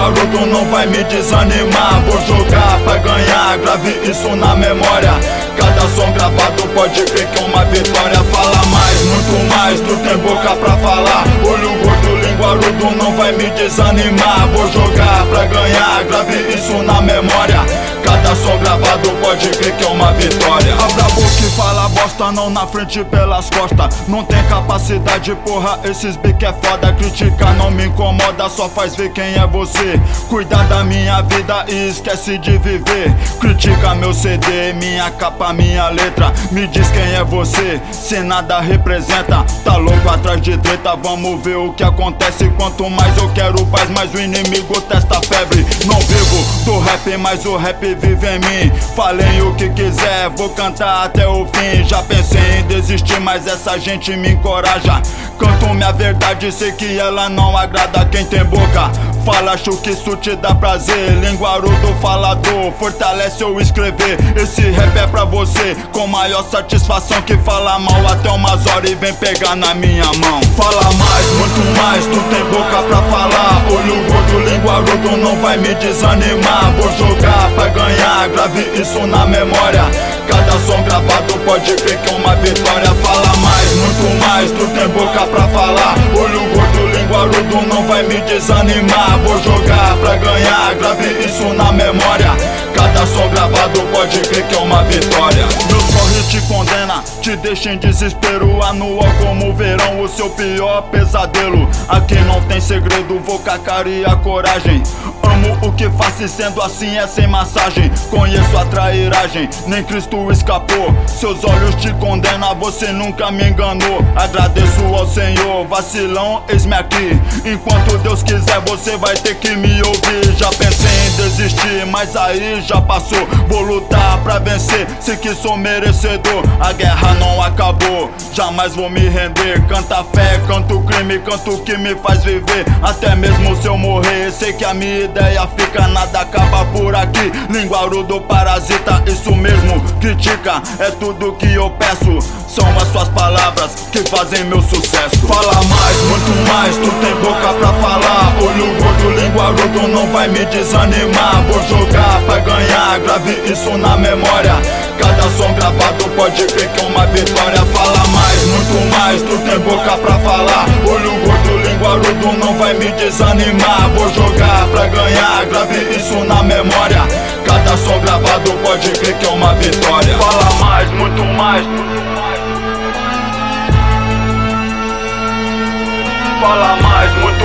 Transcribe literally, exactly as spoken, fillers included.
linguarudo não vai me desanimar. Vou jogar pra ganhar, grave isso na memória. Cada som gravado pode crer que é uma vitória. Fala mais, muito mais, tu tem boca pra falar. Olho gordo, linguarudo não vai me desanimar. Vou jogar pra ganhar, grave isso na memória. Cada som gravado pode crer que é uma vitória. Abra a boca e fala bosta, não na frente pelas costas. Não tem capacidade, porra, esses bique é foda. Criticar não me incomoda, só faz ver quem é você. Cuidar da minha vida e esquece de viver. Critica meu C D, minha capa, minha letra. Me diz quem é você, se nada representa. Tá louco atrás de treta, vamos ver o que acontece. Quanto mais eu quero paz, mais o inimigo testa febre. Não vivo do rap, mas o rap vive em mim. Falem o que quiser, vou cantar até o fim. Já pensei em desistir, mas essa gente me encoraja. Canto minha verdade, sei que ela não agrada quem tem boca. Fala, acho que isso te dá prazer. Linguarudo falador, fortalece eu escrever. Esse rap é pra você, com maior satisfação. Que fala mal até umas horas e vem pegar na minha mão. Fala mais, muito mais, tu tem boca pra falar. Olho gordo, linguarudo não vai me desanimar. Vou jogar pra ganhar, grave isso na memória. Cada som gravado pode crer que é uma vitória. Fala mais, muito mais, tu tem boca pra falar. Olho gordo, linguarudo não vai me desanimar. Vou jogar pra ganhar, grave isso na memória. Cada som gravado pode crer que é uma vitória. Meu corre te condena, te deixa em desespero. Anual como o verão, o seu pior pesadelo. Aqui não tem segredo, vou com a cara e a coragem. Amo o que faço e sendo assim é sem massagem. Conheço a trairagem, nem Cristo escapou. Seus olhos te condenam, você nunca me enganou. Agradeço ao Senhor, vacilão, eis-me aqui. Enquanto Deus quiser, você vai ter que me ouvir. Já pensei em desistir, mas aí já passou. Vou lutar pra vencer, sei que sou merecedor. A guerra não acabou, jamais vou me render. Canta fé, canto crime, canto o que me faz viver. Até mesmo se eu morrer, sei que a minha ideia fica, nada acaba por aqui. Linguarudo parasita, isso mesmo, critica, é tudo que eu peço. São as suas palavras que fazem meu sucesso. Fala mais, muito mais, tu tem boca pra falar. Olho gordo, linguarudo não vai me desanimar. Vou jogar pra ganhar, grave isso na memória. Cada som gravado pode crer que é uma vitória. Fala mais, muito mais, tu tem boca pra falar. Olho gordo, linguarudo não vai me desanimar. Vou jogar pra ganhar, grave isso na memória. Cada som gravado pode crer que é uma vitória. Fala mais, muito mais. Fala mais, muito